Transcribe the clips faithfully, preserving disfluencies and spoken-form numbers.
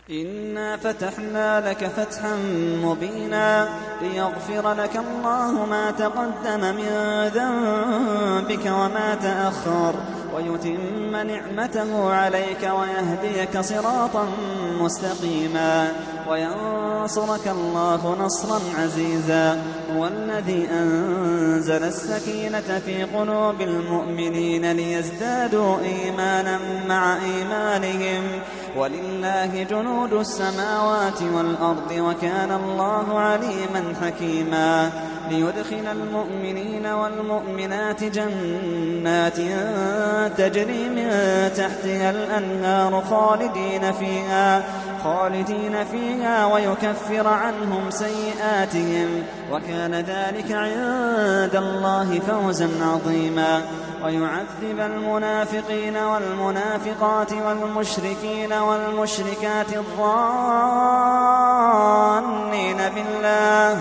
إنا فتحنا لك فتحا مبينا ليغفر لك الله ما تقدم من ذنبك وما تأخر ويتم نعمته عليك ويهديك صراطا مستقيما وينصرك الله نصرا عزيزا. هو الذي أنزل السكينة في قلوب المؤمنين ليزدادوا إيمانا مع إيمانهم ولله جنود السماوات والأرض وكان الله عليما حكيما. ليدخل المؤمنين والمؤمنات جنات تجري من تحتها الأنهار خالدين فيها خالدين فيها ويكفر عنهم سيئاتهم وكان ذلك عند الله فوزا عظيما. ويعذب المنافقين والمنافقات والمشركين والمشركات الظانين بالله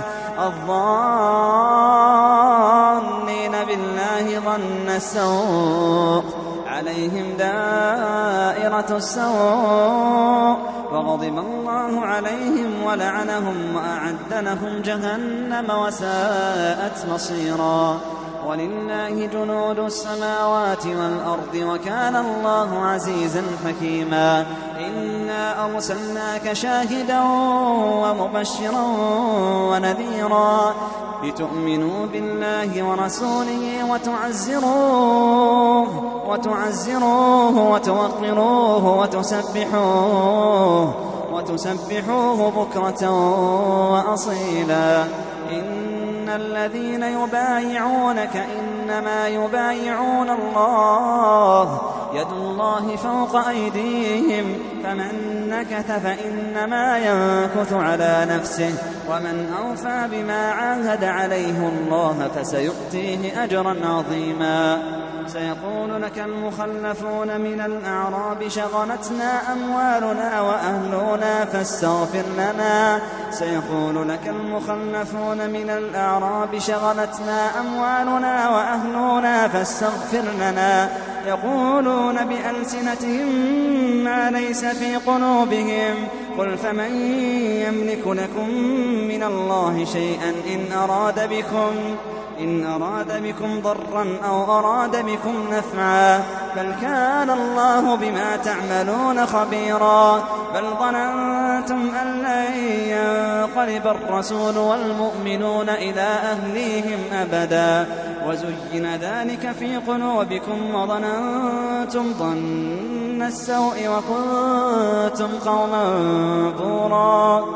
الظانين بالله ظن السوء عليهم دائرة السوء وغضب الله عليهم ولعنهم وأعد لهم جهنم وساءت مصيرا. ولله جنود السماوات والأرض وكان الله عزيزا حكيما. إنا أرسلناك شاهدا ومبشرا ونذيرا لتؤمنوا بالله ورسوله وتعزروه وتعزروه وتوقروه وتسبحوه وتسبحوه بكرة وأصيلا. إن الذين يبايعونك إنما يبايعون الله يد الله فوق أيديهم فمن نكث فإنما ينكث على نفسه ومن أوفى بما عاهد عليه الله فسيؤتيه أجرا عظيما. سيقول لك المخلفون من الأعراب شغلتنا أموالنا وأهلنا فاستغفر لنا سيقول لك المخلفون من الأعراب شغلتنا أموالنا وأهلنا فاستغفر لنا يقولون بألسنتهم ما ليس في قلوبهم قل فمن يملك لكم من الله شيئا إن أراد بكم إن أراد بكم ضرا أو أراد بكم نفعا بل كان الله بما تعملون خبيرا. بل ظننتم أن لن ينقلب الرسول والمؤمنون إلى أهليهم أبدا وزين ذلك في قلوبكم وظننتم ظن السوء وكنتم قوما بورا.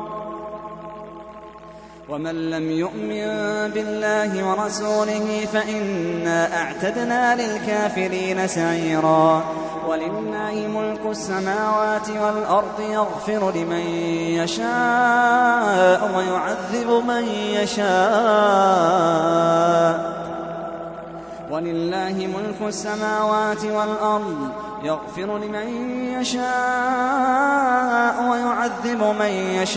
ومن لم يؤمن بالله ورسوله فإنا أعتدنا للكافرين سعيرا. ولله ملك السماوات والأرض يغفر لمن يشاء ويعذب من يشاء ولله ملك السماوات والأرض يغفر لمن يشاء ويعذب من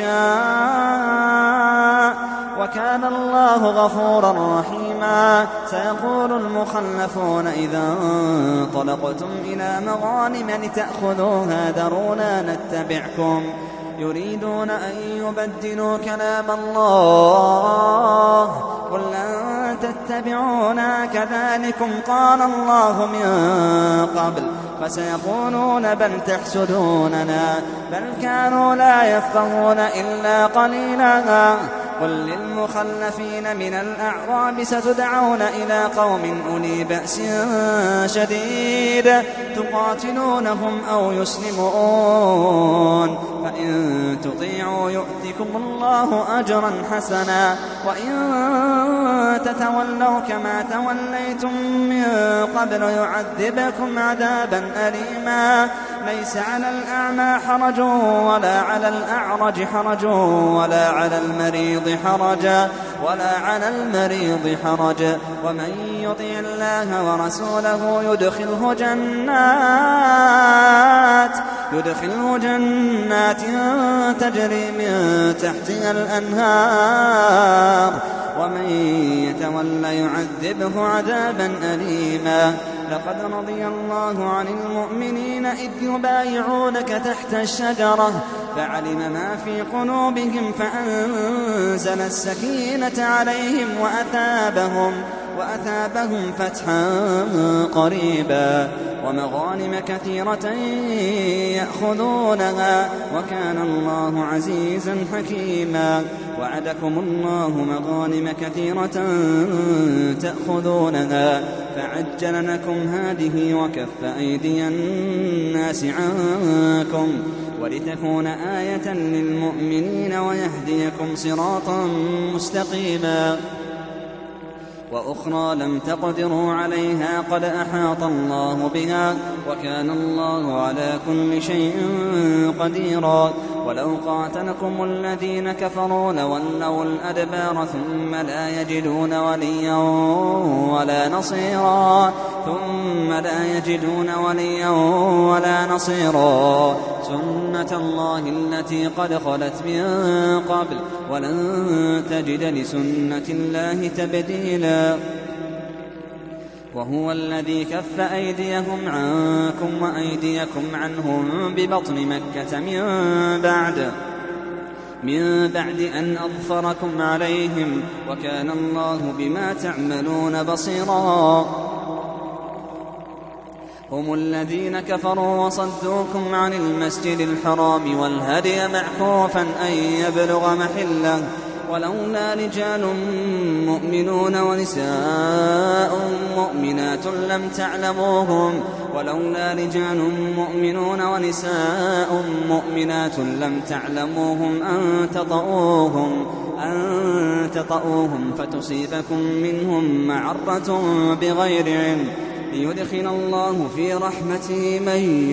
يشاء وكان الله غفورا رحيما. سيقول المخلفون إذا انطلقتم إلى مغانم لتأخذوها ذرونا نتبعكم يريدون أن يبدلوا كلام الله قل لن تتبعونا كذلكم قال الله من قبل فسيقولون بل تحسدوننا بل كانوا لا يفقهون إلا قليلا. قل للمخلفين من الأعراب ستدعون إلى قوم أولي بأس شديد تقاتلونهم أو يسلمون فإن تطيعوا يؤتكم الله أجرا حسنا وإن تتولوا كما توليتم من قبل يعذبكم عذابا أليما. ليس على الأعمى حرج ولا على الأعرج حرج ولا على المريض حرج ولا على المريض حرج ومن يطع الله ورسوله يدخله جنات يدخله جنات تجري من تحتها الأنهار ومن يتولى يعذبه عذابا أليما. لقد رضي الله عن المؤمنين إذ يبايعونك تحت الشجرة فعلم ما في قلوبهم فأنزل السكينة عليهم وأثابهم وأثابهم فتحا قريبا ومغانم كثيرة يأخذونها وكان الله عزيزا حكيما. وعدكم الله مغانم كثيرة تأخذونها فعجل لكم هذه وكف أيدي الناس عنكم ولتكون آية للمؤمنين ويهديكم صراطا مستقيما. وأخرى لم تقدروا عليها قد أحاط الله بها وكان الله على كل شيء قديرا. ولو قاتلكم الذين كفروا لولوا الأدبار ثم لا يجدون وليا ولا نصيرا ثم لا يجدون وليا ولا نصيرا سنة الله التي قد خلت من قبل ولن تجد لسنة الله تبديلا. وهو الذي كف أيديهم عنكم وأيديكم عنهم ببطن مكة من بعد من بعد أن أظفركم عليهم وكان الله بما تعملون بصيرا. هم الذين كفروا وصدوكم عن المسجد الحرام والهدي معكوفا أن يبلغ محله ولولا رجال مؤمنون ونساء مؤمنات لم تعلموهم ولولا رجال مؤمنون ونساء مؤمنات لم تعلموهم أن تطؤوهم أن تطؤوهم فتصيبكم منهم معرة بغير علم ليدخل الله في رحمته من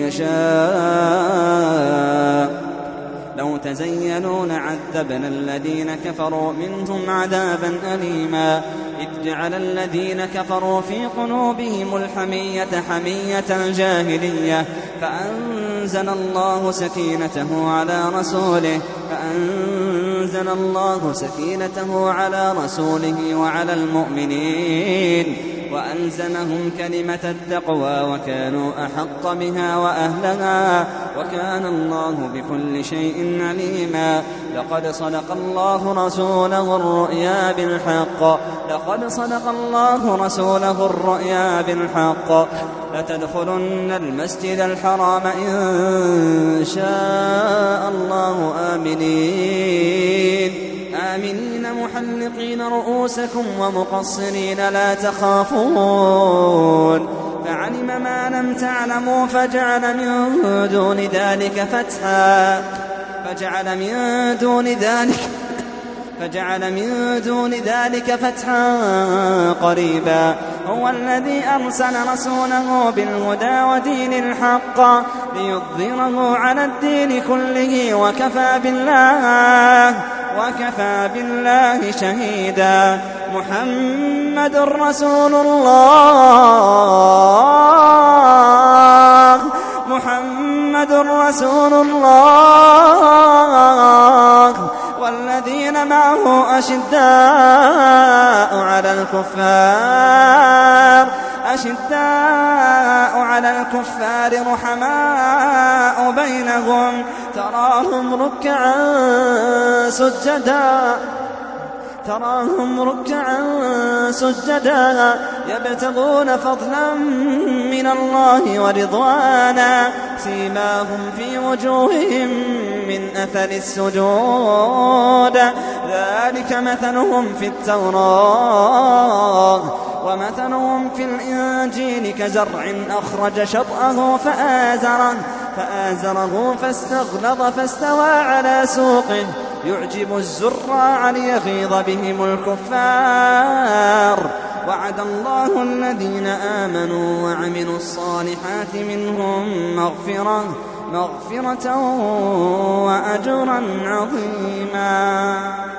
يشاء. لو تزينوا لعذبنا الذين كفروا منهم عذابا أليما. إذ جعل الذين كفروا في قلوبهم الحمية حمية الجاهلية فأنزل الله سكينته على رسوله فأنزل الله سكينته على رسوله وعلى المؤمنين وألزمهم كلمة التقوى وكانوا أحق بها وأهلها وكان الله بكل شيء عليما. لقد صدق الله رسوله الرؤيا بالحق لقد صدق الله رسوله الرؤيا بالحق لتدخلن المسجد الحرام إن شاء الله آمنين آمنين محلقين رؤوسكم ومقصرين لا تخافون فعلم ما لم تعلموا فجعل من دون ذلك فتحا فجعل من دون ذلك فجعل من دون ذلك فتحا قريبا. هو الذي أرسل رسوله بالهدى ودين الحق ليظهره على الدين كله وكفى بالله وكفى بالله شهيدا. محمد رسول الله محمد رسول الله والذين معه أشداء على الكفار أشداء على الكفار رحماء بينهم تراهم ركعا سجدا تراهم ركعا سجدا يبتغون فضلا من الله ورضوانا سيماهم في وجوههم من أثر السجود ذلك مثلهم في التوراة ومثلهم في الإنجيل كزرع أخرج شطأه فآزره فآزره فاستغلظ فاستوى على سوقه يعجب الزراع ليغيظ بهم الكفار. وعد الله الذين آمنوا وعملوا الصالحات منهم مغفرة مغفرة وأجرا عظيما.